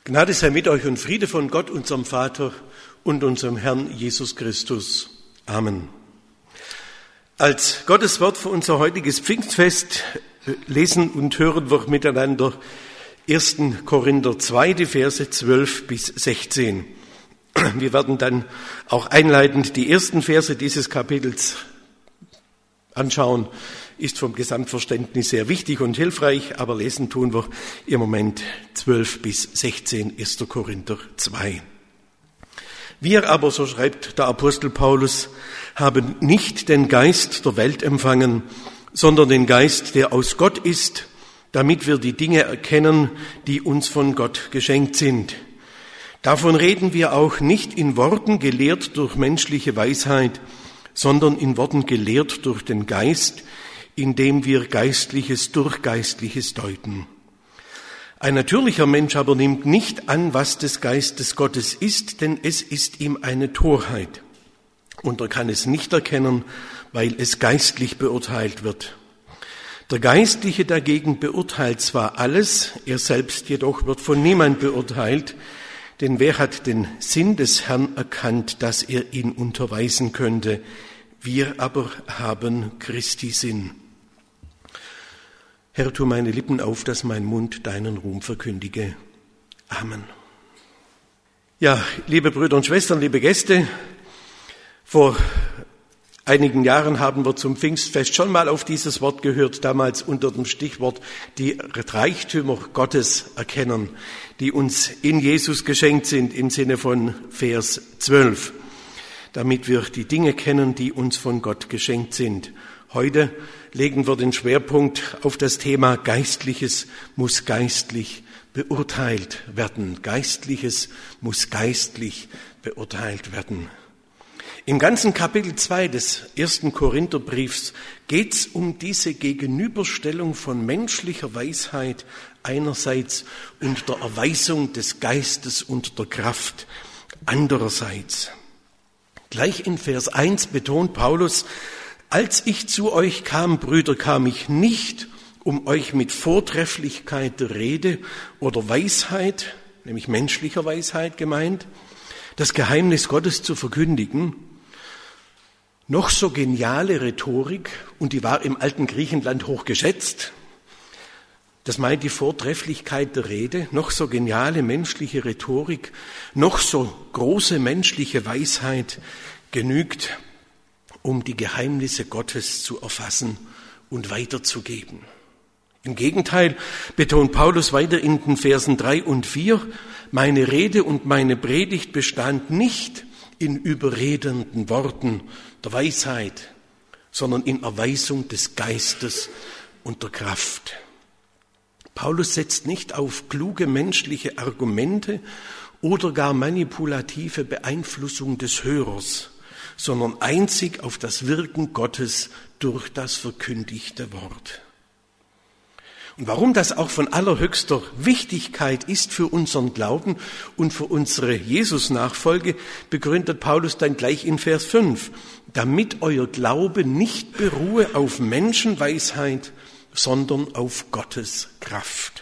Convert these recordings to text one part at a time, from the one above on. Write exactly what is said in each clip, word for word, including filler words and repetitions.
Gnade sei mit euch und Friede von Gott, unserem Vater und unserem Herrn Jesus Christus. Amen. Als Gottes Wort für unser heutiges Pfingstfest lesen und hören wir miteinander ersten Korinther zwei, die Verse zwölf bis sechzehn. Wir werden dann auch einleitend die ersten Verse dieses Kapitels anschauen. Ist vom Gesamtverständnis sehr wichtig und hilfreich, aber lesen tun wir im Moment zwölf bis sechzehn, erster Korinther zwei. Wir aber, so schreibt der Apostel Paulus, haben nicht den Geist der Welt empfangen, sondern den Geist, der aus Gott ist, damit wir die Dinge erkennen, die uns von Gott geschenkt sind. Davon reden wir auch nicht in Worten gelehrt durch menschliche Weisheit, sondern in Worten gelehrt durch den Geist, indem wir Geistliches durch Geistliches deuten. Ein natürlicher Mensch aber nimmt nicht an, was des Geistes Gottes ist, denn es ist ihm eine Torheit. Und er kann es nicht erkennen, weil es geistlich beurteilt wird. Der Geistliche dagegen beurteilt zwar alles, er selbst jedoch wird von niemand beurteilt, denn wer hat den Sinn des Herrn erkannt, dass er ihn unterweisen könnte? Wir aber haben Christi Sinn. Herr, tu meine Lippen auf, dass mein Mund deinen Ruhm verkündige. Amen. Ja, liebe Brüder und Schwestern, liebe Gäste, vor einigen Jahren haben wir zum Pfingstfest schon mal auf dieses Wort gehört, damals unter dem Stichwort die Reichtümer Gottes erkennen, die uns in Jesus geschenkt sind, im Sinne von Vers zwölf, damit wir die Dinge kennen, die uns von Gott geschenkt sind. Heute legen wir den Schwerpunkt auf das Thema Geistliches muss geistlich beurteilt werden. Geistliches muss geistlich beurteilt werden. Im ganzen Kapitel zwei des ersten Korintherbriefs geht es um diese Gegenüberstellung von menschlicher Weisheit einerseits und der Erweisung des Geistes und der Kraft andererseits. Gleich in Vers eins betont Paulus: Als ich zu euch kam, Brüder, kam ich nicht, um euch mit Vortrefflichkeit der Rede oder Weisheit, nämlich menschlicher Weisheit gemeint, das Geheimnis Gottes zu verkündigen, noch so geniale Rhetorik, und die war im alten Griechenland hoch geschätzt, das meint die Vortrefflichkeit der Rede, noch so geniale menschliche Rhetorik, noch so große menschliche Weisheit genügt, um die Geheimnisse Gottes zu erfassen und weiterzugeben. Im Gegenteil betont Paulus weiter in den Versen drei und vier, meine Rede und meine Predigt bestand nicht in überredenden Worten der Weisheit, sondern in Erweisung des Geistes und der Kraft. Paulus setzt nicht auf kluge menschliche Argumente oder gar manipulative Beeinflussung des Hörers, sondern einzig auf das Wirken Gottes durch das verkündigte Wort. Und warum das auch von allerhöchster Wichtigkeit ist für unseren Glauben und für unsere Jesus-Nachfolge, begründet Paulus dann gleich in Vers fünf, damit euer Glaube nicht beruhe auf Menschenweisheit, sondern auf Gottes Kraft.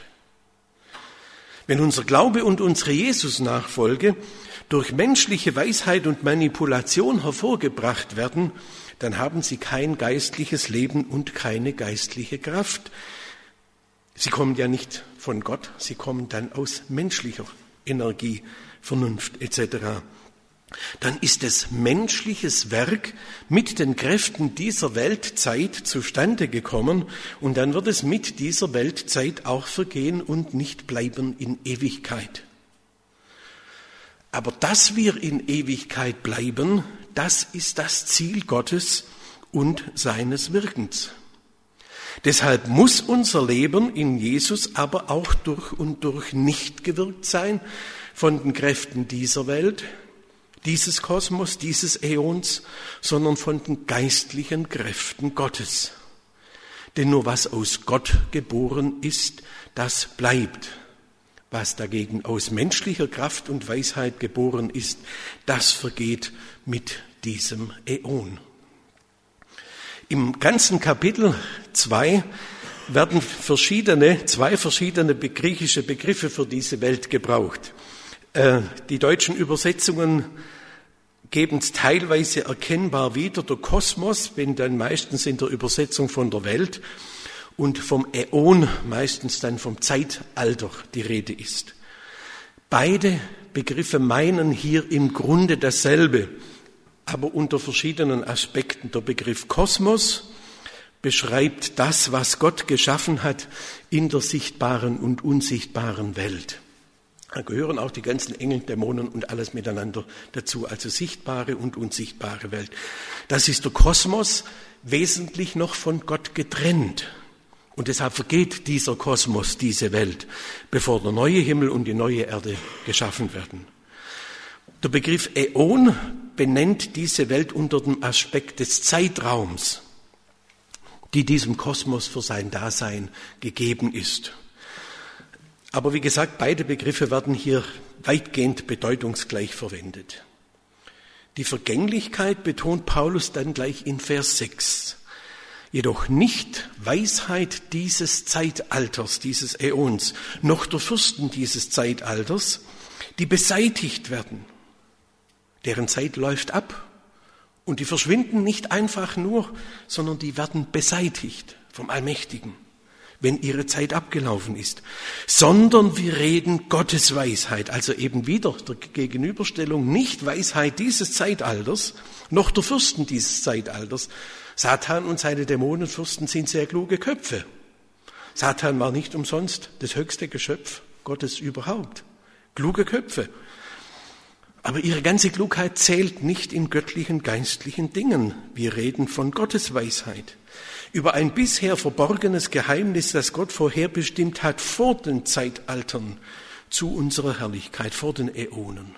Wenn unser Glaube und unsere Jesus-Nachfolge durch menschliche Weisheit und Manipulation hervorgebracht werden, dann haben sie kein geistliches Leben und keine geistliche Kraft. Sie kommen ja nicht von Gott, sie kommen dann aus menschlicher Energie, Vernunft et cetera. Dann ist es menschliches Werk mit den Kräften dieser Weltzeit zustande gekommen und dann wird es mit dieser Weltzeit auch vergehen und nicht bleiben in Ewigkeit. Aber dass wir in Ewigkeit bleiben, das ist das Ziel Gottes und seines Wirkens. Deshalb muss unser Leben in Jesus aber auch durch und durch nicht gewirkt sein von den Kräften dieser Welt, dieses Kosmos, dieses Äons, sondern von den geistlichen Kräften Gottes. Denn nur was aus Gott geboren ist, das bleibt. Was dagegen aus menschlicher Kraft und Weisheit geboren ist, das vergeht mit diesem Äon. Im ganzen Kapitel zwei werden verschiedene, zwei verschiedene griechische Begriffe für diese Welt gebraucht. Die deutschen Übersetzungen geben es teilweise erkennbar wieder. Der Kosmos, wenn dann meistens in der Übersetzung von der Welt, und vom Äon meistens dann vom Zeitalter die Rede ist. Beide Begriffe meinen hier im Grunde dasselbe, aber unter verschiedenen Aspekten. Der Begriff Kosmos beschreibt das, was Gott geschaffen hat in der sichtbaren und unsichtbaren Welt. Da gehören auch die ganzen Engel, Dämonen und alles miteinander dazu, also sichtbare und unsichtbare Welt. Das ist der Kosmos, wesentlich noch von Gott getrennt. Und deshalb vergeht dieser Kosmos, diese Welt, bevor der neue Himmel und die neue Erde geschaffen werden. Der Begriff Äon benennt diese Welt unter dem Aspekt des Zeitraums, die diesem Kosmos für sein Dasein gegeben ist. Aber wie gesagt, beide Begriffe werden hier weitgehend bedeutungsgleich verwendet. Die Vergänglichkeit betont Paulus dann gleich in Vers sechs. Jedoch nicht Weisheit dieses Zeitalters, dieses Äons, noch der Fürsten dieses Zeitalters, die beseitigt werden. Deren Zeit läuft ab und die verschwinden nicht einfach nur, sondern die werden beseitigt vom Allmächtigen, wenn ihre Zeit abgelaufen ist. Sondern wir reden Gottes Weisheit, also eben wieder der Gegenüberstellung, nicht Weisheit dieses Zeitalters, noch der Fürsten dieses Zeitalters. Satan und seine Dämonenfürsten sind sehr kluge Köpfe. Satan war nicht umsonst das höchste Geschöpf Gottes überhaupt. Kluge Köpfe. Aber ihre ganze Klugheit zählt nicht in göttlichen, geistlichen Dingen. Wir reden von Gottes Weisheit. Über ein bisher verborgenes Geheimnis, das Gott vorherbestimmt hat vor den Zeitaltern zu unserer Herrlichkeit, vor den Äonen.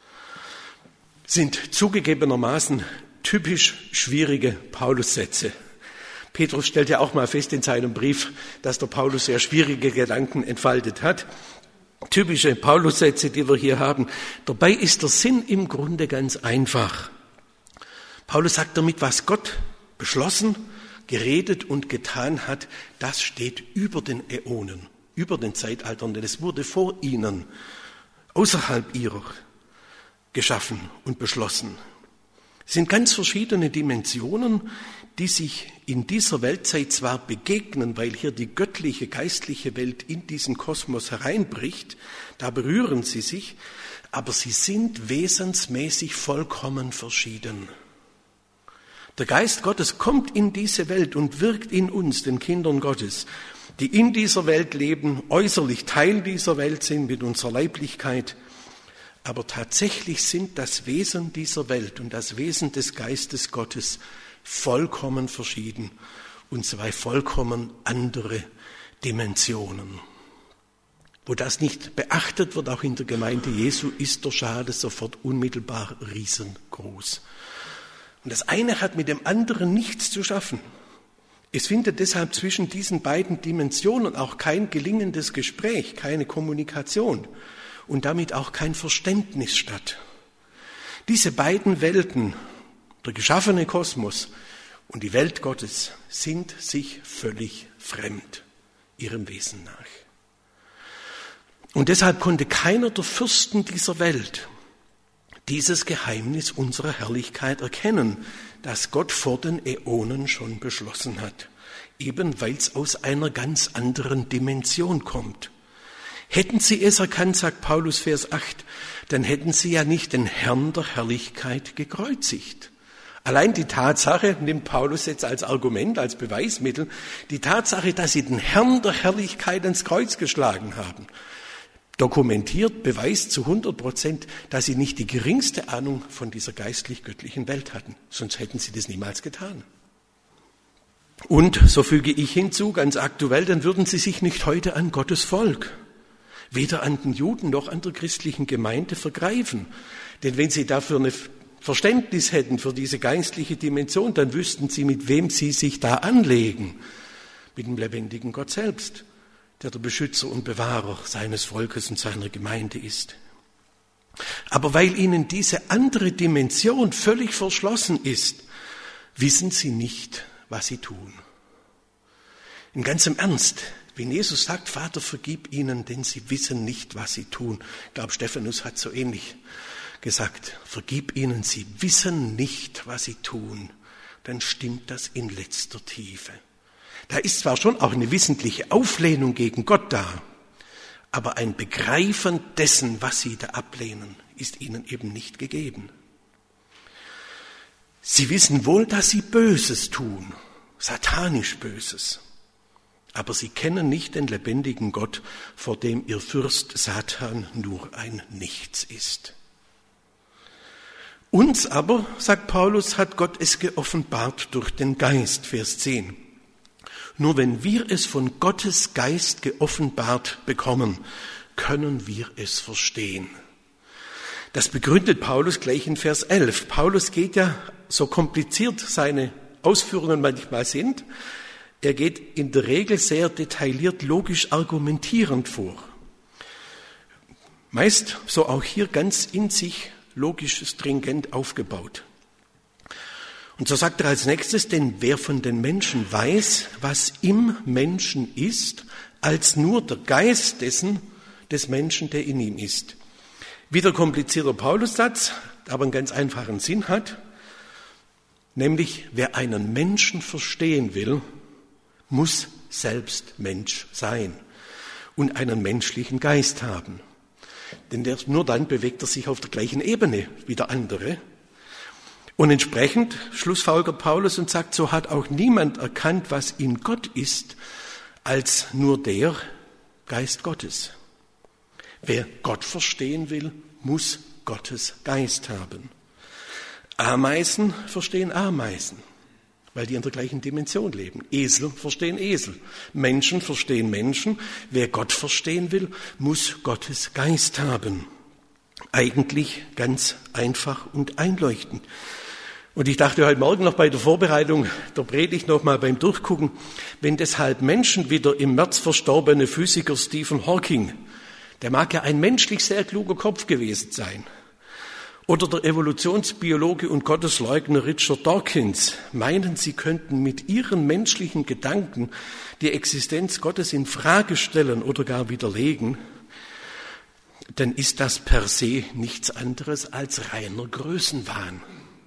Sind zugegebenermaßen typisch schwierige Paulussätze. Petrus stellt ja auch mal fest in seinem Brief, dass der Paulus sehr schwierige Gedanken entfaltet hat. Typische Paulussätze, die wir hier haben. Dabei ist der Sinn im Grunde ganz einfach. Paulus sagt damit, was Gott beschlossen, geredet und getan hat, das steht über den Äonen, über den Zeitaltern, denn es wurde vor ihnen, außerhalb ihrer, geschaffen und beschlossen. Es sind ganz verschiedene Dimensionen, die sich in dieser Weltzeit zwar begegnen, weil hier die göttliche, geistliche Welt in diesen Kosmos hereinbricht, da berühren sie sich, aber sie sind wesensmäßig vollkommen verschieden. Der Geist Gottes kommt in diese Welt und wirkt in uns, den Kindern Gottes, die in dieser Welt leben, äußerlich Teil dieser Welt sind mit unserer Leiblichkeit, aber tatsächlich sind das Wesen dieser Welt und das Wesen des Geistes Gottes vollkommen verschieden und zwei vollkommen andere Dimensionen. Wo das nicht beachtet wird, auch in der Gemeinde Jesu, ist der Schade sofort unmittelbar riesengroß. Und das eine hat mit dem anderen nichts zu schaffen. Es findet deshalb zwischen diesen beiden Dimensionen auch kein gelingendes Gespräch, keine Kommunikation und damit auch kein Verständnis statt. Diese beiden Welten, der geschaffene Kosmos und die Welt Gottes, sind sich völlig fremd, ihrem Wesen nach. Und deshalb konnte keiner der Fürsten dieser Welt dieses Geheimnis unserer Herrlichkeit erkennen, das Gott vor den Äonen schon beschlossen hat, eben weil es aus einer ganz anderen Dimension kommt. Hätten sie es erkannt, sagt Paulus Vers acht, dann hätten sie ja nicht den Herrn der Herrlichkeit gekreuzigt. Allein die Tatsache, nimmt Paulus jetzt als Argument, als Beweismittel, die Tatsache, dass sie den Herrn der Herrlichkeit ins Kreuz geschlagen haben, dokumentiert, beweist zu hundert Prozent, dass sie nicht die geringste Ahnung von dieser geistlich-göttlichen Welt hatten. Sonst hätten sie das niemals getan. Und, so füge ich hinzu, ganz aktuell, dann würden sie sich nicht heute an Gottes Volk, weder an den Juden noch an der christlichen Gemeinde vergreifen. Denn wenn sie dafür ein Verständnis hätten für diese geistliche Dimension, dann wüssten sie, mit wem sie sich da anlegen. Mit dem lebendigen Gott selbst, der der Beschützer und Bewahrer seines Volkes und seiner Gemeinde ist. Aber weil ihnen diese andere Dimension völlig verschlossen ist, wissen sie nicht, was sie tun. In ganzem Ernst, wenn Jesus sagt, Vater, vergib ihnen, denn sie wissen nicht, was sie tun. Ich glaube, Stephanus hat so ähnlich gesagt, vergib ihnen, sie wissen nicht, was sie tun. Dann stimmt das in letzter Tiefe. Da ist zwar schon auch eine wissentliche Auflehnung gegen Gott da, aber ein Begreifen dessen, was sie da ablehnen, ist ihnen eben nicht gegeben. Sie wissen wohl, dass sie Böses tun, satanisch Böses, aber sie kennen nicht den lebendigen Gott, vor dem ihr Fürst Satan nur ein Nichts ist. Uns aber, sagt Paulus, hat Gott es geoffenbart durch den Geist, Vers zehn. Nur wenn wir es von Gottes Geist geoffenbart bekommen, können wir es verstehen. Das begründet Paulus gleich in Vers elf. Paulus geht ja, so kompliziert seine Ausführungen manchmal sind, er geht in der Regel sehr detailliert, logisch argumentierend vor. Meist, so auch hier, ganz in sich logisch stringent aufgebaut. Und so sagt er als nächstes, denn wer von den Menschen weiß, was im Menschen ist, als nur der Geist dessen, des Menschen, der in ihm ist. Wieder komplizierter Paulussatz, aber einen ganz einfachen Sinn hat, nämlich wer einen Menschen verstehen will, muss selbst Mensch sein und einen menschlichen Geist haben. Denn der, nur dann bewegt er sich auf der gleichen Ebene wie der andere. Und entsprechend schlussfolgert Paulus und sagt, so hat auch niemand erkannt, was in Gott ist, als nur der Geist Gottes. Wer Gott verstehen will, muss Gottes Geist haben. Ameisen verstehen Ameisen, weil die in der gleichen Dimension leben. Esel verstehen Esel. Menschen verstehen Menschen. Wer Gott verstehen will, muss Gottes Geist haben. Eigentlich ganz einfach und einleuchtend. Und ich dachte heute Morgen noch bei der Vorbereitung der Predigt noch mal beim Durchgucken, wenn deshalb Menschen wie der im März verstorbene Physiker Stephen Hawking, der mag ja ein menschlich sehr kluger Kopf gewesen sein, oder der Evolutionsbiologe und Gottesleugner Richard Dawkins meinen, sie könnten mit ihren menschlichen Gedanken die Existenz Gottes in Frage stellen oder gar widerlegen, dann ist das per se nichts anderes als reiner Größenwahn.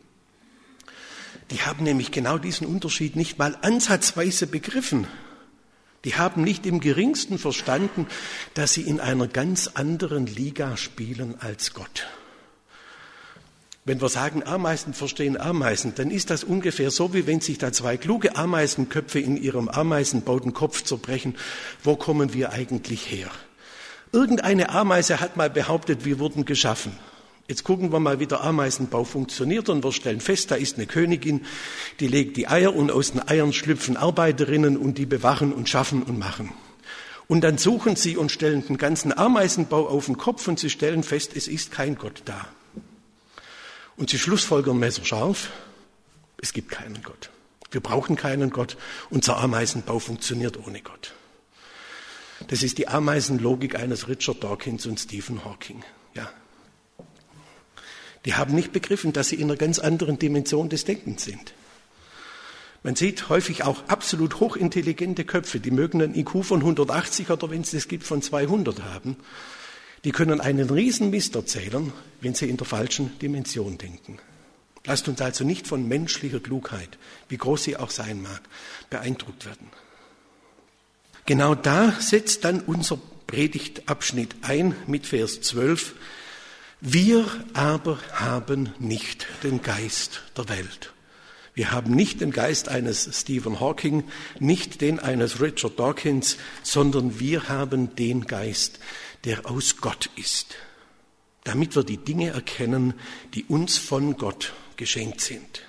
Die haben nämlich genau diesen Unterschied nicht mal ansatzweise begriffen. Die haben nicht im geringsten verstanden, dass sie in einer ganz anderen Liga spielen als Gott. Wenn wir sagen, Ameisen verstehen Ameisen, dann ist das ungefähr so, wie wenn sich da zwei kluge Ameisenköpfe in ihrem ameisenbauten Kopf zerbrechen. Wo kommen wir eigentlich her? Irgendeine Ameise hat mal behauptet, wir wurden geschaffen. Jetzt gucken wir mal, wie der Ameisenbau funktioniert und wir stellen fest, da ist eine Königin, die legt die Eier und aus den Eiern schlüpfen Arbeiterinnen und die bewachen und schaffen und machen. Und dann suchen sie und stellen den ganzen Ameisenbau auf den Kopf und sie stellen fest, es ist kein Gott da. Und sie schlussfolgern messerscharf, es gibt keinen Gott. Wir brauchen keinen Gott, unser Ameisenbau funktioniert ohne Gott. Das ist die Ameisenlogik eines Richard Dawkins und Stephen Hawking. Ja. Die haben nicht begriffen, dass sie in einer ganz anderen Dimension des Denkens sind. Man sieht häufig auch absolut hochintelligente Köpfe, die mögen einen I Q von hundertachtzig oder wenn es das gibt von zweihundert haben. Die können einen riesen Mist erzählen, wenn sie in der falschen Dimension denken. Lasst uns also nicht von menschlicher Klugheit, wie groß sie auch sein mag, beeindruckt werden. Genau da setzt dann unser Predigtabschnitt ein mit Vers zwölf. Wir aber haben nicht den Geist der Welt. Wir haben nicht den Geist eines Stephen Hawking, nicht den eines Richard Dawkins, sondern wir haben den Geist, der aus Gott ist, damit wir die Dinge erkennen, die uns von Gott geschenkt sind.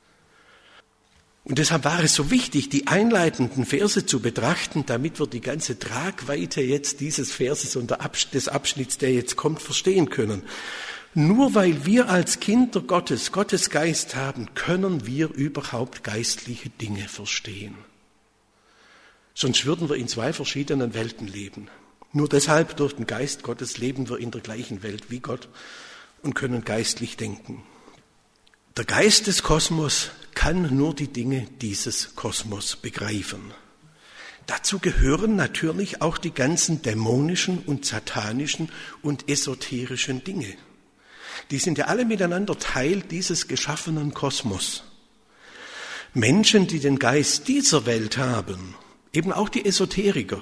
Und deshalb war es so wichtig, die einleitenden Verse zu betrachten, damit wir die ganze Tragweite jetzt dieses Verses und des Abschnitts, der jetzt kommt, verstehen können. Nur weil wir als Kinder Gottes, Gottes Geist haben, können wir überhaupt geistliche Dinge verstehen. Sonst würden wir in zwei verschiedenen Welten leben. Nur deshalb, durch den Geist Gottes, leben wir in der gleichen Welt wie Gott und können geistlich denken. Der Geist des Kosmos kann nur die Dinge dieses Kosmos begreifen. dazu gehören natürlich auch die ganzen dämonischen und satanischen und esoterischen Dinge. Die sind ja alle miteinander Teil dieses geschaffenen Kosmos. Menschen, die den Geist dieser Welt haben, eben auch die Esoteriker,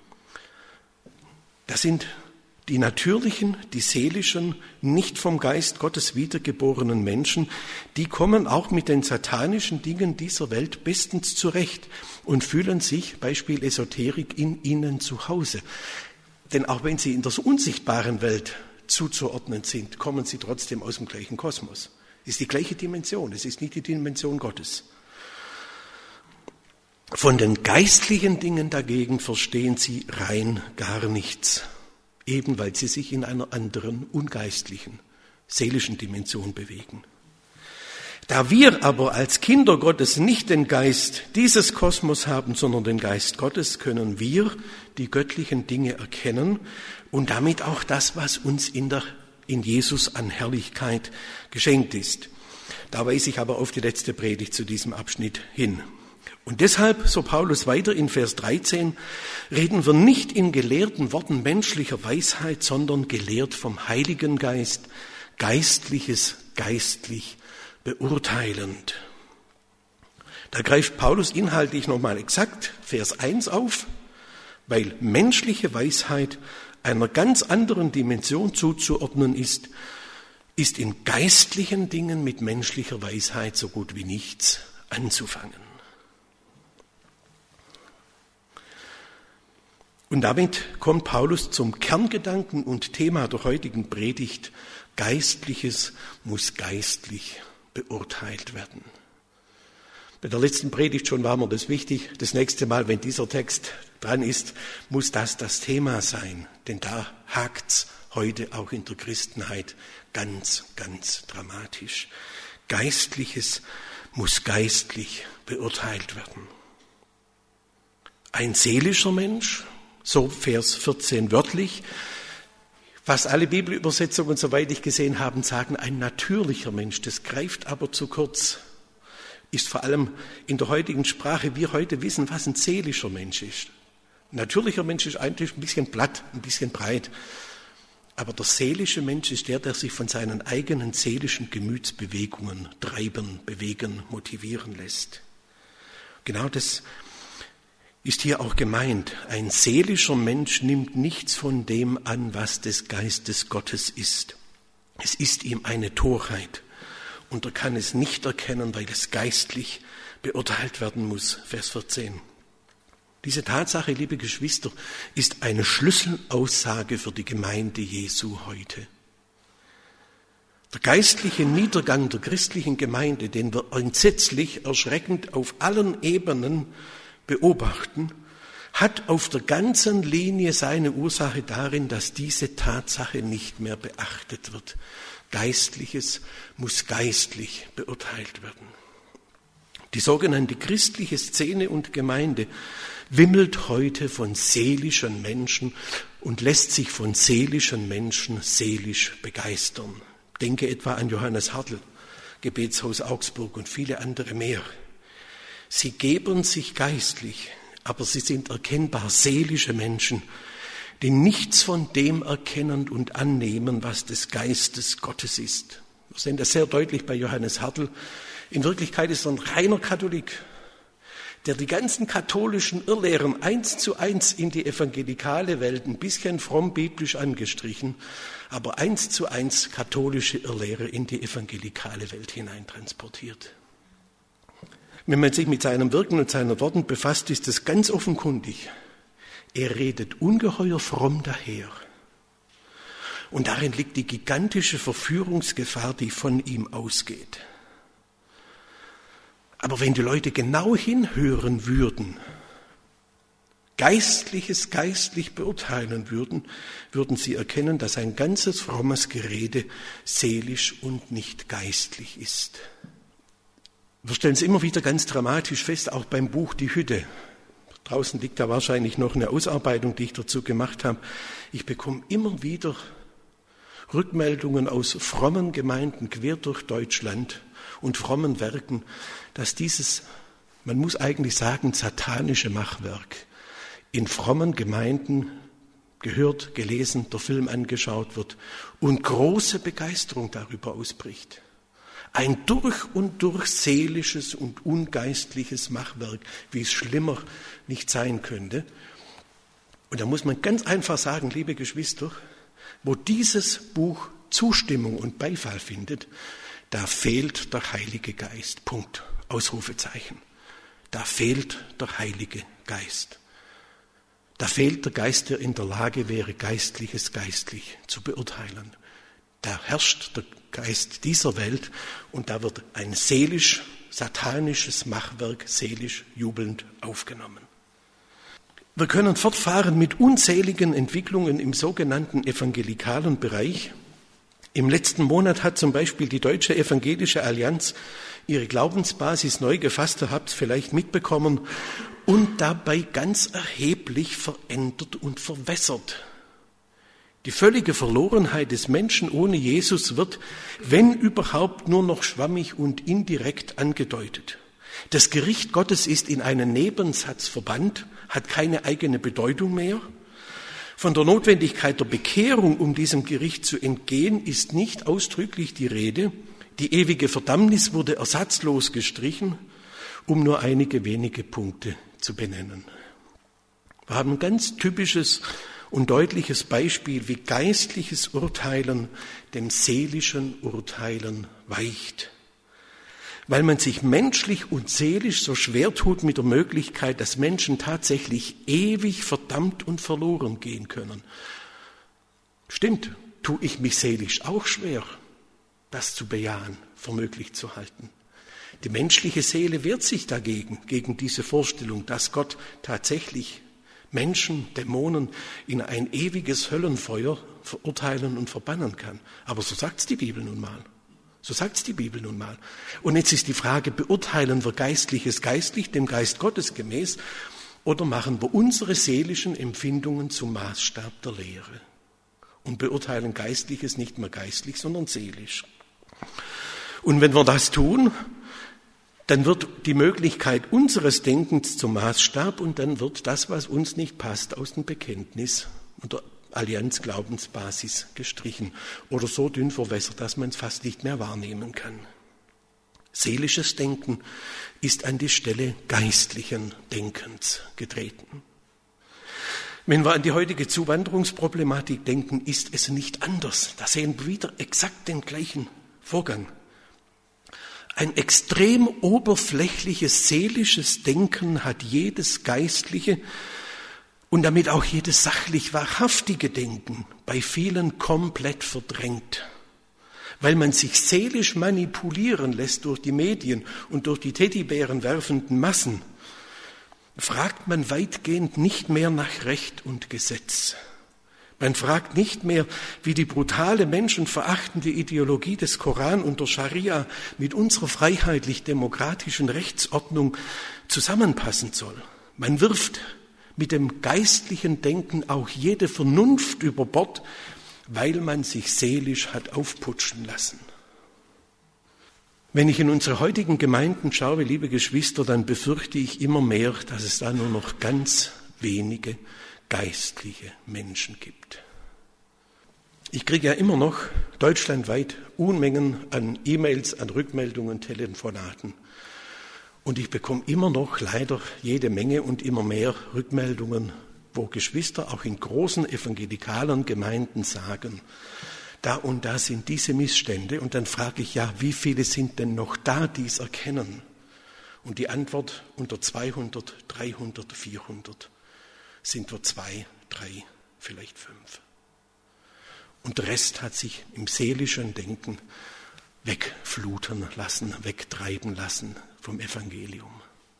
das sind die natürlichen, die seelischen, nicht vom Geist Gottes wiedergeborenen Menschen, die kommen auch mit den satanischen Dingen dieser Welt bestens zurecht und fühlen sich, Beispiel Esoterik, in ihnen zu Hause. Denn auch wenn sie in der unsichtbaren Welt zuzuordnen sind, kommen sie trotzdem aus dem gleichen Kosmos. Es ist die gleiche Dimension, es ist nicht die Dimension Gottes. Von den geistlichen Dingen dagegen verstehen sie rein gar nichts. Eben weil sie sich in einer anderen, ungeistlichen, seelischen Dimension bewegen. Da wir aber als Kinder Gottes nicht den Geist dieses Kosmos haben, sondern den Geist Gottes, können wir die göttlichen Dinge erkennen und damit auch das, was uns in, der, in Jesus an Herrlichkeit geschenkt ist. Da weise ich aber auf die letzte Predigt zu diesem Abschnitt hin. Und deshalb, so Paulus weiter in Vers dreizehn, reden wir nicht in gelehrten Worten menschlicher Weisheit, sondern gelehrt vom Heiligen Geist, Geistliches geistlich beurteilend. Da greift Paulus inhaltlich nochmal exakt Vers eins auf, weil menschliche Weisheit einer ganz anderen Dimension zuzuordnen ist, ist in geistlichen Dingen mit menschlicher Weisheit so gut wie nichts anzufangen. Und damit kommt Paulus zum Kerngedanken und Thema der heutigen Predigt. Geistliches muss geistlich beurteilt werden. Bei der letzten Predigt schon war mir das wichtig. Das nächste Mal, wenn dieser Text dran ist, muss das das Thema sein. Denn da hakt's heute auch in der Christenheit ganz, ganz dramatisch. Geistliches muss geistlich beurteilt werden. Ein seelischer Mensch, so Vers vierzehn wörtlich, fast alle Bibelübersetzungen, soweit ich gesehen habe, sagen ein natürlicher Mensch. Das greift aber zu kurz. Ist vor allem in der heutigen Sprache, wir heute wissen, was ein seelischer Mensch ist. Ein natürlicher Mensch ist eigentlich ein bisschen platt, ein bisschen breit. Aber der seelische Mensch ist der, der sich von seinen eigenen seelischen Gemütsbewegungen treiben, bewegen, motivieren lässt. Genau das ist hier auch gemeint. Ein seelischer Mensch nimmt nichts von dem an, was des Geistes Gottes ist. Es ist ihm eine Torheit und er kann es nicht erkennen, weil es geistlich beurteilt werden muss. Vers vierzehn. Diese Tatsache, liebe Geschwister, ist eine Schlüsselaussage für die Gemeinde Jesu heute. Der geistliche Niedergang der christlichen Gemeinde, den wir entsetzlich, erschreckend auf allen Ebenen beobachten, hat auf der ganzen Linie seine Ursache darin, dass diese Tatsache nicht mehr beachtet wird. Geistliches muss geistlich beurteilt werden. Die sogenannte christliche Szene und Gemeinde wimmelt heute von seelischen Menschen und lässt sich von seelischen Menschen seelisch begeistern. Denke etwa an Johannes Hartl, Gebetshaus Augsburg und viele andere mehr. Sie geben sich geistlich, aber sie sind erkennbar seelische Menschen, die nichts von dem erkennen und annehmen, was des Geistes Gottes ist. Wir sehen das sehr deutlich bei Johannes Hartl. In Wirklichkeit ist er ein reiner Katholik, der die ganzen katholischen Irrlehren eins zu eins in die evangelikale Welt, ein bisschen fromm biblisch angestrichen, aber eins zu eins katholische Irrlehre in die evangelikale Welt hineintransportiert. Wenn man sich mit seinem Wirken und seinen Worten befasst, ist es ganz offenkundig. Er redet ungeheuer fromm daher. Und darin liegt die gigantische Verführungsgefahr, die von ihm ausgeht. Aber wenn die Leute genau hinhören würden, Geistliches geistlich beurteilen würden, würden sie erkennen, dass ein ganzes frommes Gerede seelisch und nicht geistlich ist. Wir stellen es immer wieder ganz dramatisch fest, auch beim Buch Die Hütte. Draußen liegt da wahrscheinlich noch eine Ausarbeitung, die ich dazu gemacht habe. Ich bekomme immer wieder Rückmeldungen aus frommen Gemeinden quer durch Deutschland und frommen Werken, dass dieses, man muss eigentlich sagen, satanische Machwerk in frommen Gemeinden gehört, gelesen, der Film angeschaut wird und große Begeisterung darüber ausbricht. Ein durch und durch seelisches und ungeistliches Machwerk, wie es schlimmer nicht sein könnte. Und da muss man ganz einfach sagen, liebe Geschwister, wo dieses Buch Zustimmung und Beifall findet, da fehlt der Heilige Geist. Punkt. Ausrufezeichen. Da fehlt der Heilige Geist. Da fehlt der Geist, der in der Lage wäre, Geistliches geistlich zu beurteilen. Da herrscht der Geist dieser Welt und da wird ein seelisch, satanisches Machwerk seelisch jubelnd aufgenommen. Wir können fortfahren mit unzähligen Entwicklungen im sogenannten evangelikalen Bereich. Im letzten Monat hat zum Beispiel die Deutsche Evangelische Allianz ihre Glaubensbasis neu gefasst, ihr habt es vielleicht mitbekommen, und dabei ganz erheblich verändert und verwässert. Die völlige Verlorenheit des Menschen ohne Jesus wird, wenn überhaupt, nur noch schwammig und indirekt angedeutet. Das Gericht Gottes ist in einen Nebensatz verbannt, hat keine eigene Bedeutung mehr. Von der Notwendigkeit der Bekehrung, um diesem Gericht zu entgehen, ist nicht ausdrücklich die Rede. Die ewige Verdammnis wurde ersatzlos gestrichen, um nur einige wenige Punkte zu benennen. Wir haben ein ganz typisches und deutliches Beispiel, wie geistliches Urteilen dem seelischen Urteilen weicht. Weil man sich menschlich und seelisch so schwer tut mit der Möglichkeit, dass Menschen tatsächlich ewig verdammt und verloren gehen können. Stimmt, tue ich mich seelisch auch schwer, das zu bejahen, für möglich zu halten. Die menschliche Seele wehrt sich dagegen, gegen diese Vorstellung, dass Gott tatsächlich Menschen, Dämonen in ein ewiges Höllenfeuer verurteilen und verbannen kann. Aber so sagt's die Bibel nun mal. So sagt's die Bibel nun mal. Und jetzt ist die Frage, beurteilen wir Geistliches geistlich, dem Geist Gottes gemäß, oder machen wir unsere seelischen Empfindungen zum Maßstab der Lehre und beurteilen Geistliches nicht mehr geistlich, sondern seelisch. Und wenn wir das tun, dann wird die Möglichkeit unseres Denkens zum Maßstab und dann wird das, was uns nicht passt, aus dem Bekenntnis und der Allianz Glaubensbasis gestrichen oder so dünn verwässert, dass man es fast nicht mehr wahrnehmen kann. Seelisches Denken ist an die Stelle geistlichen Denkens getreten. Wenn wir an die heutige Zuwanderungsproblematik denken, ist es nicht anders. Da sehen wir wieder exakt den gleichen Vorgang. Ein extrem oberflächliches seelisches Denken hat jedes geistliche und damit auch jedes sachlich wahrhaftige Denken bei vielen komplett verdrängt, weil man sich seelisch manipulieren lässt durch die Medien und durch die Teddybären werfenden Massen, fragt man weitgehend nicht mehr nach Recht und Gesetz. Man fragt nicht mehr, wie die brutale, menschenverachtende Ideologie des Koran und der Scharia mit unserer freiheitlich-demokratischen Rechtsordnung zusammenpassen soll. Man wirft mit dem geistlichen Denken auch jede Vernunft über Bord, weil man sich seelisch hat aufputschen lassen. Wenn ich in unsere heutigen Gemeinden schaue, liebe Geschwister, dann befürchte ich immer mehr, dass es da nur noch ganz wenige geistliche Menschen gibt. Ich kriege ja immer noch deutschlandweit Unmengen an E-Mails, an Rückmeldungen, Telefonaten. Und ich bekomme immer noch leider jede Menge und immer mehr Rückmeldungen, wo Geschwister auch in großen evangelikalen Gemeinden sagen, da und da sind diese Missstände. Und dann frage ich, ja, wie viele sind denn noch da, die es erkennen? Und die Antwort unter zweihundert, dreihundert, vierhundert sind wir zwei, drei, vielleicht fünf. Und der Rest hat sich im seelischen Denken wegfluten lassen, wegtreiben lassen vom Evangelium.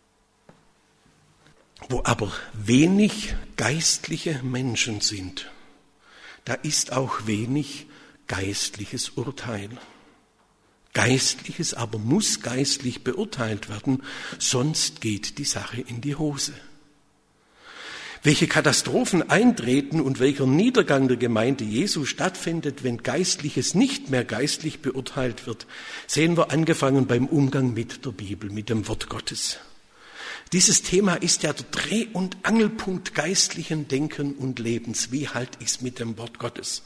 Wo aber wenig geistliche Menschen sind, da ist auch wenig geistliches Urteil. Geistliches aber muss geistlich beurteilt werden, sonst geht die Sache in die Hose. Welche Katastrophen eintreten und welcher Niedergang der Gemeinde Jesu stattfindet, wenn Geistliches nicht mehr geistlich beurteilt wird, sehen wir angefangen beim Umgang mit der Bibel, mit dem Wort Gottes. Dieses Thema ist ja der Dreh- und Angelpunkt geistlichen Denken und Lebens. Wie halte ich es mit dem Wort Gottes?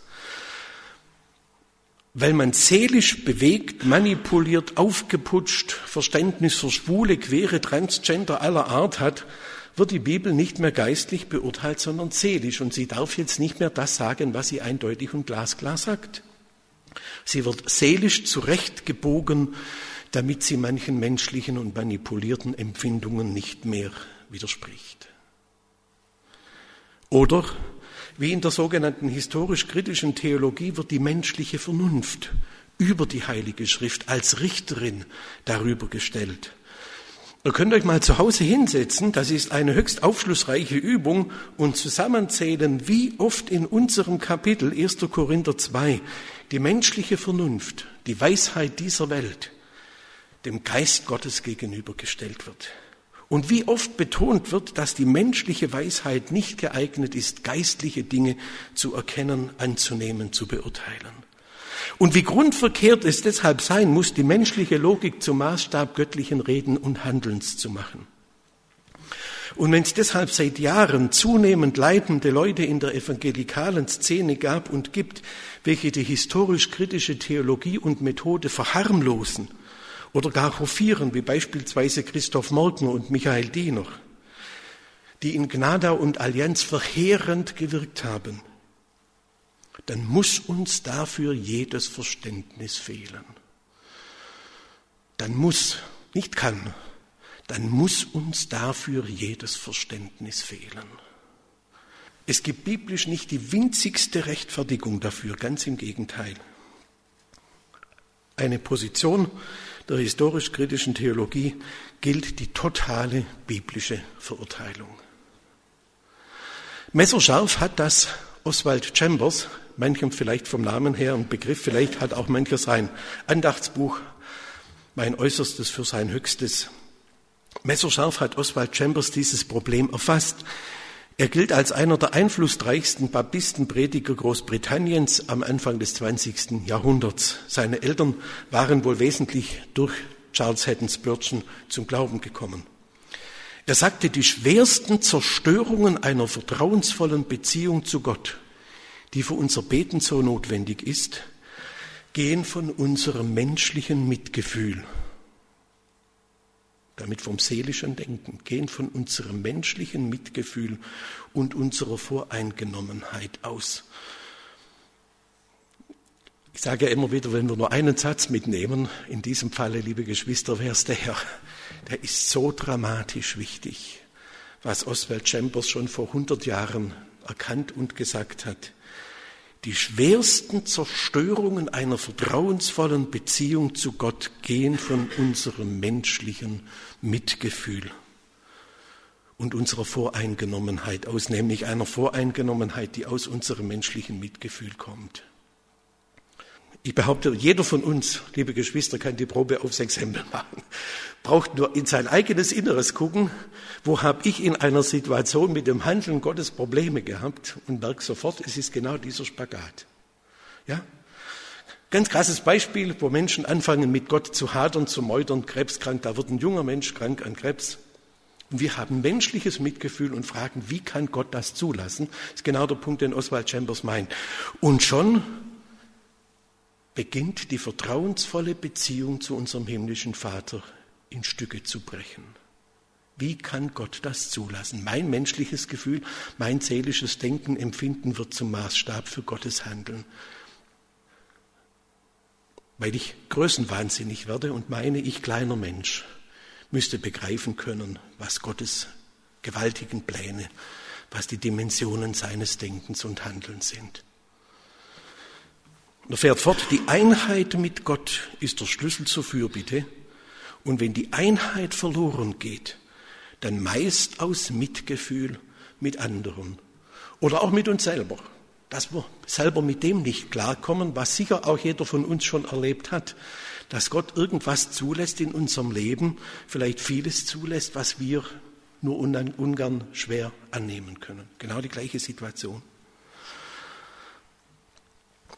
Weil man seelisch bewegt, manipuliert, aufgeputscht, Verständnis für Schwule, Queere, Transgender aller Art hat, wird die Bibel nicht mehr geistlich beurteilt, sondern seelisch. Und sie darf jetzt nicht mehr das sagen, was sie eindeutig und glasklar sagt. Sie wird seelisch zurechtgebogen, damit sie manchen menschlichen und manipulierten Empfindungen nicht mehr widerspricht. Oder, wie in der sogenannten historisch-kritischen Theologie, wird die menschliche Vernunft über die Heilige Schrift als Richterin darüber gestellt. Ihr könnt euch mal zu Hause hinsetzen, das ist eine höchst aufschlussreiche Übung, und zusammenzählen, wie oft in unserem Kapitel erster Korinther zwei die menschliche Vernunft, die Weisheit dieser Welt, dem Geist Gottes gegenübergestellt wird. Und wie oft betont wird, dass die menschliche Weisheit nicht geeignet ist, geistliche Dinge zu erkennen, anzunehmen, zu beurteilen. Und wie grundverkehrt es deshalb sein muss, die menschliche Logik zum Maßstab göttlichen Reden und Handelns zu machen. Und wenn es deshalb seit Jahren zunehmend leitende Leute in der evangelikalen Szene gab und gibt, welche die historisch-kritische Theologie und Methode verharmlosen oder gar hofieren, wie beispielsweise Christoph Morgner und Michael Diener, die in Gnadau und Allianz verheerend gewirkt haben, dann muss uns dafür jedes Verständnis fehlen. Dann muss, nicht kann, dann muss uns dafür jedes Verständnis fehlen. Es gibt biblisch nicht die winzigste Rechtfertigung dafür, ganz im Gegenteil. Eine Position der historisch-kritischen Theologie gilt die totale biblische Verurteilung. Messerscharf hat das Oswald Chambers, manchem vielleicht vom Namen her ein Begriff, vielleicht hat auch mancher sein Andachtsbuch, mein Äußerstes für sein Höchstes. Messerscharf hat Oswald Chambers dieses Problem erfasst. Er gilt als einer der einflussreichsten Baptistenprediger Großbritanniens am Anfang des zwanzigsten Jahrhunderts. Seine Eltern waren wohl wesentlich durch Charles Haddon Spurgeon zum Glauben gekommen. Er sagte, die schwersten Zerstörungen einer vertrauensvollen Beziehung zu Gott, die für unser Beten so notwendig ist, gehen von unserem menschlichen Mitgefühl, damit vom seelischen Denken, gehen von unserem menschlichen Mitgefühl und unserer Voreingenommenheit aus. Ich sage ja immer wieder, wenn wir nur einen Satz mitnehmen, in diesem Falle, liebe Geschwister, wäre es der Herr. Der ist so dramatisch wichtig, was Oswald Chambers schon vor hundert Jahren erkannt und gesagt hat. Die schwersten Zerstörungen einer vertrauensvollen Beziehung zu Gott gehen von unserem menschlichen Mitgefühl und unserer Voreingenommenheit aus, nämlich einer Voreingenommenheit, die aus unserem menschlichen Mitgefühl kommt. Ich behaupte, jeder von uns, liebe Geschwister, kann die Probe aufs Exempel machen. Braucht nur in sein eigenes Inneres gucken, wo habe ich in einer Situation mit dem Handeln Gottes Probleme gehabt, und merke sofort, es ist genau dieser Spagat. Ja? Ganz krasses Beispiel, wo Menschen anfangen mit Gott zu hadern, zu meutern, krebskrank, da wird ein junger Mensch krank an Krebs. Und wir haben menschliches Mitgefühl und fragen, wie kann Gott das zulassen? Das ist genau der Punkt, den Oswald Chambers meint. Und schon beginnt die vertrauensvolle Beziehung zu unserem himmlischen Vater in Stücke zu brechen. Wie kann Gott das zulassen? Mein menschliches Gefühl, mein seelisches Denken, Empfinden wird zum Maßstab für Gottes Handeln. Weil ich größenwahnsinnig werde und meine, ich kleiner Mensch müsste begreifen können, was Gottes gewaltigen Pläne, was die Dimensionen seines Denkens und Handelns sind. Und er fährt fort, die Einheit mit Gott ist der Schlüssel zur Fürbitte. Und wenn die Einheit verloren geht, dann meist aus Mitgefühl mit anderen oder auch mit uns selber. Dass wir selber mit dem nicht klarkommen, was sicher auch jeder von uns schon erlebt hat, dass Gott irgendwas zulässt in unserem Leben, vielleicht vieles zulässt, was wir nur ungern schwer annehmen können. Genau die gleiche Situation.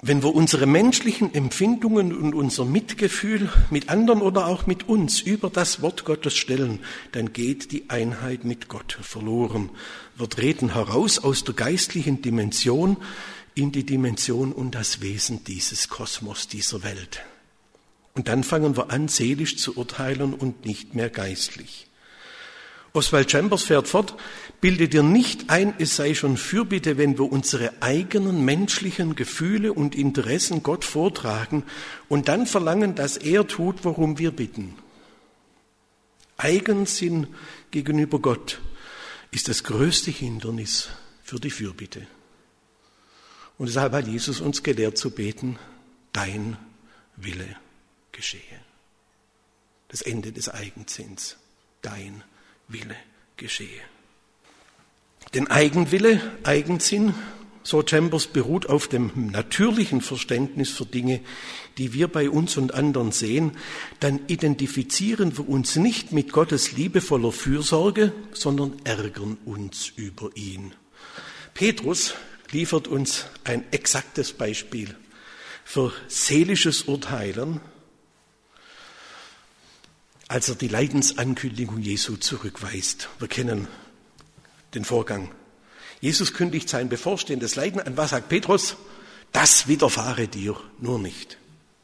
Wenn wir unsere menschlichen Empfindungen und unser Mitgefühl mit anderen oder auch mit uns über das Wort Gottes stellen, dann geht die Einheit mit Gott verloren. Wir treten heraus aus der geistlichen Dimension in die Dimension und das Wesen dieses Kosmos, dieser Welt. Und dann fangen wir an, seelisch zu urteilen und nicht mehr geistlich. Oswald Chambers fährt fort, bilde dir nicht ein, es sei schon Fürbitte, wenn wir unsere eigenen menschlichen Gefühle und Interessen Gott vortragen und dann verlangen, dass er tut, worum wir bitten. Eigensinn gegenüber Gott ist das größte Hindernis für die Fürbitte. Und deshalb hat Jesus uns gelehrt zu beten, dein Wille geschehe. Das Ende des Eigensinns, dein Wille geschehe. Denn Eigenwille, Eigensinn, so Chambers, beruht auf dem natürlichen Verständnis für Dinge, die wir bei uns und anderen sehen. Dann identifizieren wir uns nicht mit Gottes liebevoller Fürsorge, sondern ärgern uns über ihn. Petrus liefert uns ein exaktes Beispiel für seelisches Urteilen, als er die Leidensankündigung Jesu zurückweist. Wir kennen den Vorgang. Jesus kündigt sein bevorstehendes Leiden an. Was sagt Petrus? Das widerfahre dir nur nicht.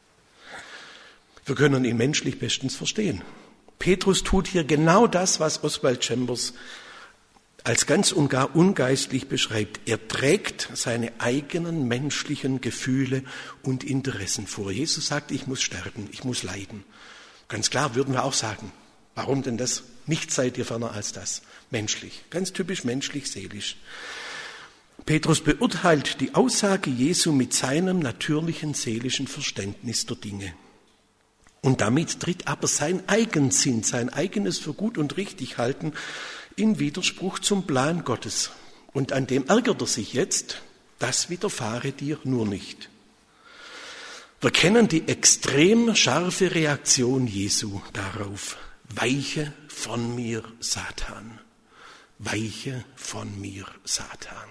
Wir können ihn menschlich bestens verstehen. Petrus tut hier genau das, was Oswald Chambers als ganz und gar ungeistlich beschreibt. Er trägt seine eigenen menschlichen Gefühle und Interessen vor. Jesus sagt, ich muss sterben, ich muss leiden. Ganz klar würden wir auch sagen, warum denn das? Nichts sei dir ferner als das. Menschlich, ganz typisch menschlich, seelisch. Petrus beurteilt die Aussage Jesu mit seinem natürlichen seelischen Verständnis der Dinge. Und damit tritt aber sein Eigensinn, sein eigenes für gut und richtig halten in Widerspruch zum Plan Gottes. Und an dem ärgert er sich jetzt, das widerfahre dir nur nicht. Wir kennen die extrem scharfe Reaktion Jesu darauf. Weiche von mir, Satan. Weiche von mir, Satan.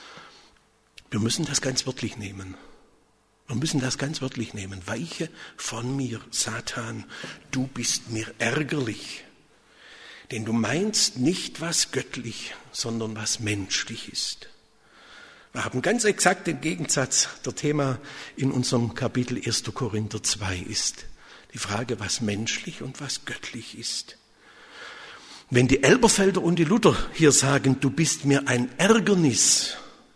Wir müssen das ganz wörtlich nehmen. Wir müssen das ganz wörtlich nehmen. Weiche von mir, Satan. Du bist mir ärgerlich. Denn du meinst nicht, was göttlich, sondern was menschlich ist. Wir haben ganz exakt den Gegensatz. Der Thema in unserem Kapitel erster Korinther zwei ist die Frage, was menschlich und was göttlich ist. Wenn die Elberfelder und die Luther hier sagen, du bist mir ein Ärgernis,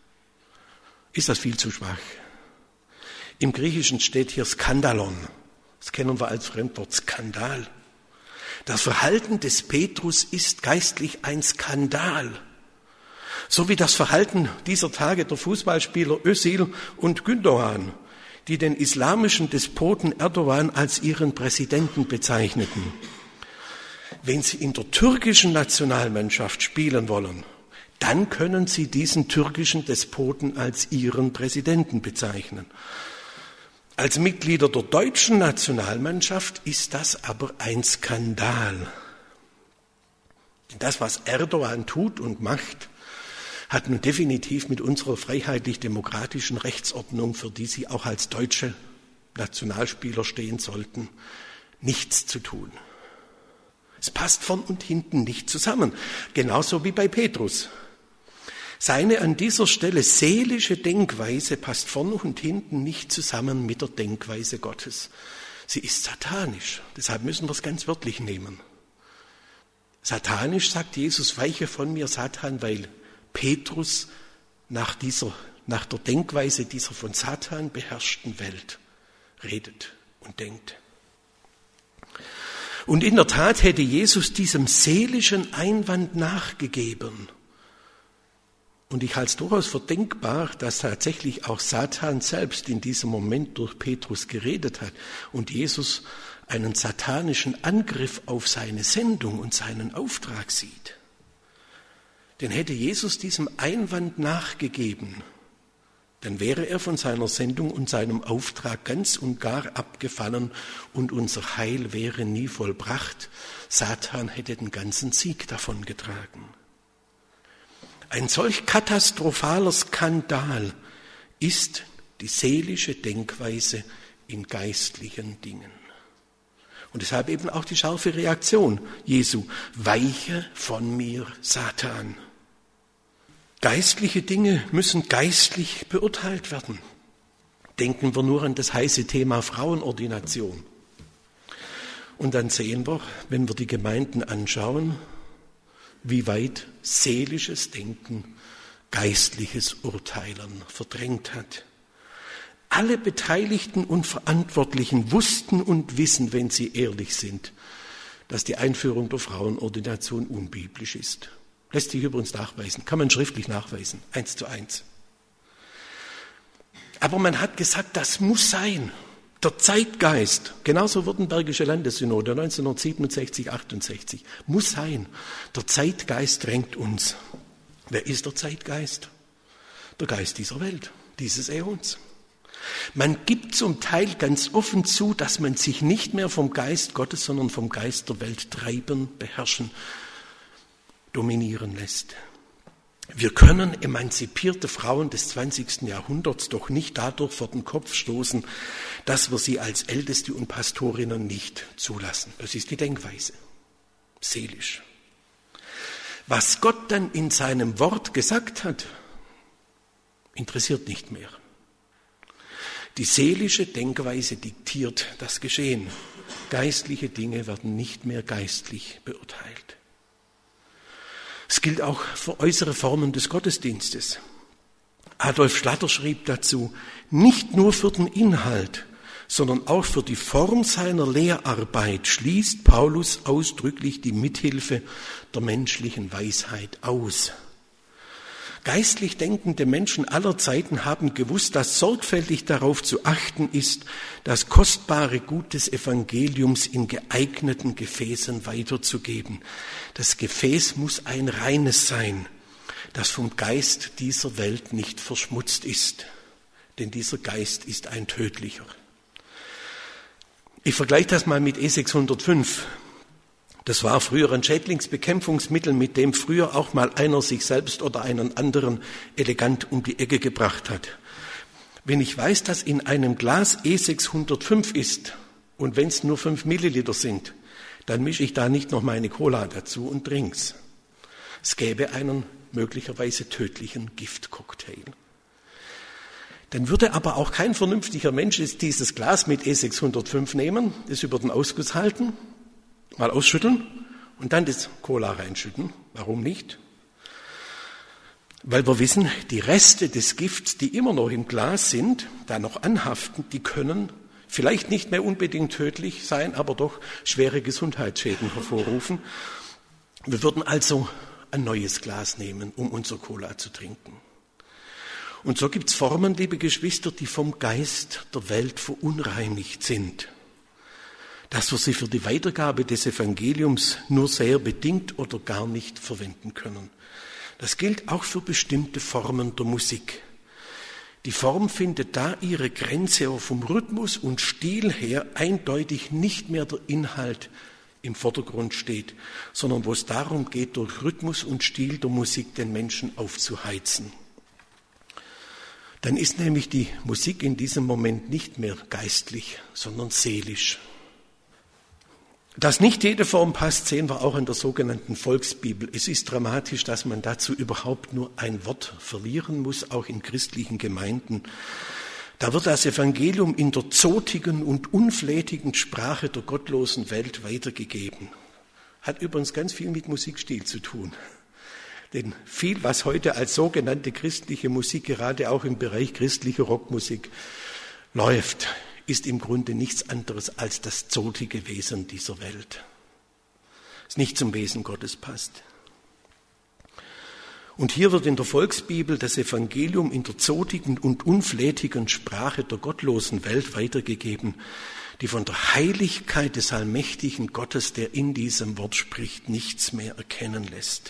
ist das viel zu schwach. Im Griechischen steht hier Skandalon. Das kennen wir als Fremdwort, Skandal. Das Verhalten des Petrus ist geistlich ein Skandal. So wie das Verhalten dieser Tage der Fußballspieler Özil und Gündoğan, die den islamischen Despoten Erdogan als ihren Präsidenten bezeichneten. Wenn sie in der türkischen Nationalmannschaft spielen wollen, dann können sie diesen türkischen Despoten als ihren Präsidenten bezeichnen. Als Mitglieder der deutschen Nationalmannschaft ist das aber ein Skandal. Denn das, was Erdogan tut und macht, hat nun definitiv mit unserer freiheitlich-demokratischen Rechtsordnung, für die Sie auch als deutsche Nationalspieler stehen sollten, nichts zu tun. Es passt vorn und hinten nicht zusammen, genauso wie bei Petrus. Seine an dieser Stelle seelische Denkweise passt vorn und hinten nicht zusammen mit der Denkweise Gottes. Sie ist satanisch, deshalb müssen wir es ganz wörtlich nehmen. Satanisch, sagt Jesus, weiche von mir, Satan, weil Petrus nach dieser, nach der Denkweise dieser von Satan beherrschten Welt redet und denkt. Und in der Tat hätte Jesus diesem seelischen Einwand nachgegeben. Und ich halte es durchaus für denkbar, dass tatsächlich auch Satan selbst in diesem Moment durch Petrus geredet hat und Jesus einen satanischen Angriff auf seine Sendung und seinen Auftrag sieht. Denn hätte Jesus diesem Einwand nachgegeben, dann wäre er von seiner Sendung und seinem Auftrag ganz und gar abgefallen und unser Heil wäre nie vollbracht. Satan hätte den ganzen Sieg davongetragen. Ein solch katastrophaler Skandal ist die seelische Denkweise in geistlichen Dingen. Und deshalb eben auch die scharfe Reaktion Jesu: Weiche von mir, Satan. Geistliche Dinge müssen geistlich beurteilt werden. Denken wir nur an das heiße Thema Frauenordination. Und dann sehen wir, wenn wir die Gemeinden anschauen, wie weit seelisches Denken geistliches Urteilen verdrängt hat. Alle Beteiligten und Verantwortlichen wussten und wissen, wenn sie ehrlich sind, dass die Einführung der Frauenordination unbiblisch ist. Lässt sich übrigens nachweisen, kann man schriftlich nachweisen, eins zu eins. Aber man hat gesagt, das muss sein. Der Zeitgeist, genauso Württembergische Landessynode neunzehnhundertsiebenundsechzig, achtundsechzig, muss sein. Der Zeitgeist drängt uns. Wer ist der Zeitgeist? Der Geist dieser Welt, dieses Äons. Man gibt zum Teil ganz offen zu, dass man sich nicht mehr vom Geist Gottes, sondern vom Geist der Welt treiben, beherrschen, dominieren lässt. Wir können emanzipierte Frauen des zwanzigsten Jahrhunderts doch nicht dadurch vor den Kopf stoßen, dass wir sie als Älteste und Pastorinnen nicht zulassen. Das ist die Denkweise, seelisch. Was Gott dann in seinem Wort gesagt hat, interessiert nicht mehr. Die seelische Denkweise diktiert das Geschehen. Geistliche Dinge werden nicht mehr geistlich beurteilt. Es gilt auch für äußere Formen des Gottesdienstes. Adolf Schlatter schrieb dazu: Nicht nur für den Inhalt, sondern auch für die Form seiner Lehrarbeit schließt Paulus ausdrücklich die Mithilfe der menschlichen Weisheit aus. Geistlich denkende Menschen aller Zeiten haben gewusst, dass sorgfältig darauf zu achten ist, das kostbare Gut des Evangeliums in geeigneten Gefäßen weiterzugeben. Das Gefäß muss ein reines sein, das vom Geist dieser Welt nicht verschmutzt ist, denn dieser Geist ist ein tödlicher. Ich vergleiche das mal mit E sechshundertfünf. Das war früher ein Schädlingsbekämpfungsmittel, mit dem früher auch mal einer sich selbst oder einen anderen elegant um die Ecke gebracht hat. Wenn ich weiß, dass in einem Glas E sechshundertfünf ist und wenn es nur fünf Milliliter sind, dann mische ich da nicht noch meine Cola dazu und trink's. Es gäbe einen möglicherweise tödlichen Giftcocktail. Dann würde aber auch kein vernünftiger Mensch dieses Glas mit E sechshundertfünf nehmen, es über den Ausguss halten, mal ausschütteln und dann das Cola reinschütten. Warum nicht? Weil wir wissen, die Reste des Gifts, die immer noch im Glas sind, da noch anhaften, die können vielleicht nicht mehr unbedingt tödlich sein, aber doch schwere Gesundheitsschäden hervorrufen. Wir würden also ein neues Glas nehmen, um unser Cola zu trinken. Und so gibt es Formen, liebe Geschwister, die vom Geist der Welt verunreinigt sind, dass wir sie für die Weitergabe des Evangeliums nur sehr bedingt oder gar nicht verwenden können. Das gilt auch für bestimmte Formen der Musik. Die Form findet da ihre Grenze, aber vom Rhythmus und Stil her eindeutig nicht mehr der Inhalt im Vordergrund steht, sondern wo es darum geht, durch Rhythmus und Stil der Musik den Menschen aufzuheizen. Dann ist nämlich die Musik in diesem Moment nicht mehr geistlich, sondern seelisch. Dass nicht jede Form passt, sehen wir auch in der sogenannten Volksbibel. Es ist dramatisch, dass man dazu überhaupt nur ein Wort verlieren muss, auch in christlichen Gemeinden. Da wird das Evangelium in der zotigen und unflätigen Sprache der gottlosen Welt weitergegeben. Hat übrigens ganz viel mit Musikstil zu tun. Denn viel, was heute als sogenannte christliche Musik, gerade auch im Bereich christliche Rockmusik, läuft, ist im Grunde nichts anderes als das zotige Wesen dieser Welt, das nicht zum Wesen Gottes passt. Und hier wird in der Volksbibel das Evangelium in der zotigen und unflätigen Sprache der gottlosen Welt weitergegeben, die von der Heiligkeit des allmächtigen Gottes, der in diesem Wort spricht, nichts mehr erkennen lässt.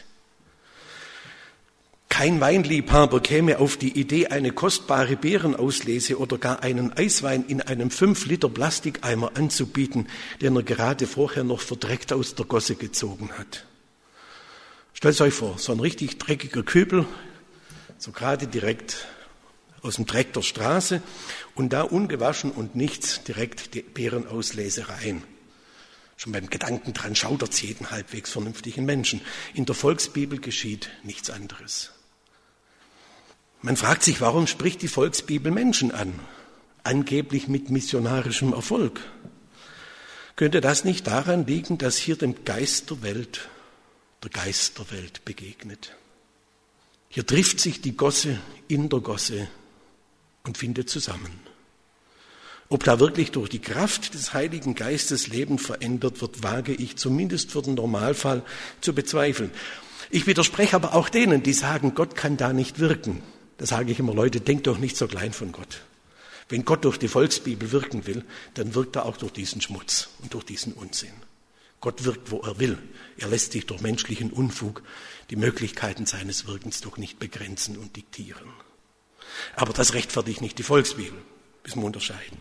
Kein Weinliebhaber käme auf die Idee, eine kostbare Beerenauslese oder gar einen Eiswein in einem fünf Liter Plastikeimer anzubieten, den er gerade vorher noch verdreckt aus der Gosse gezogen hat. Stellt euch vor, so ein richtig dreckiger Kübel, so gerade direkt aus dem Dreck der Straße und da ungewaschen und nichts direkt die Beerenauslese rein. Schon beim Gedanken dran schaudert es jeden halbwegs vernünftigen Menschen. In der Volksbibel geschieht nichts anderes. Man fragt sich, warum spricht die Volksbibel Menschen an? Angeblich mit missionarischem Erfolg. Könnte das nicht daran liegen, dass hier dem Geist der Welt, der Geist der Welt begegnet? Hier trifft sich die Gosse in der Gosse und findet zusammen. Ob da wirklich durch die Kraft des Heiligen Geistes Leben verändert wird, wage ich zumindest für den Normalfall zu bezweifeln. Ich widerspreche aber auch denen, die sagen, Gott kann da nicht wirken. Da sage ich immer, Leute, denkt doch nicht so klein von Gott. Wenn Gott durch die Volksbibel wirken will, dann wirkt er auch durch diesen Schmutz und durch diesen Unsinn. Gott wirkt, wo er will. Er lässt sich durch menschlichen Unfug die Möglichkeiten seines Wirkens doch nicht begrenzen und diktieren. Aber das rechtfertigt nicht die Volksbibel. Müssen wir unterscheiden.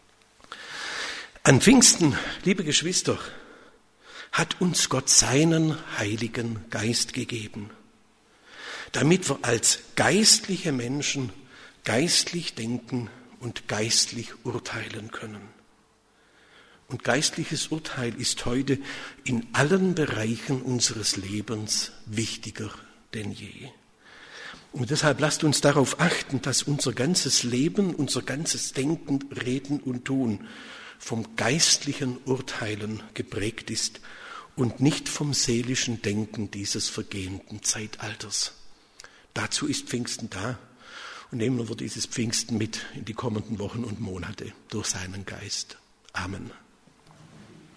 An Pfingsten, liebe Geschwister, hat uns Gott seinen Heiligen Geist gegeben, damit wir als geistliche Menschen geistlich denken und geistlich urteilen können. Und geistliches Urteil ist heute in allen Bereichen unseres Lebens wichtiger denn je. Und deshalb lasst uns darauf achten, dass unser ganzes Leben, unser ganzes Denken, Reden und Tun vom geistlichen Urteilen geprägt ist und nicht vom seelischen Denken dieses vergehenden Zeitalters. Dazu ist Pfingsten da und nehmen wir dieses Pfingsten mit in die kommenden Wochen und Monate durch seinen Geist. Amen.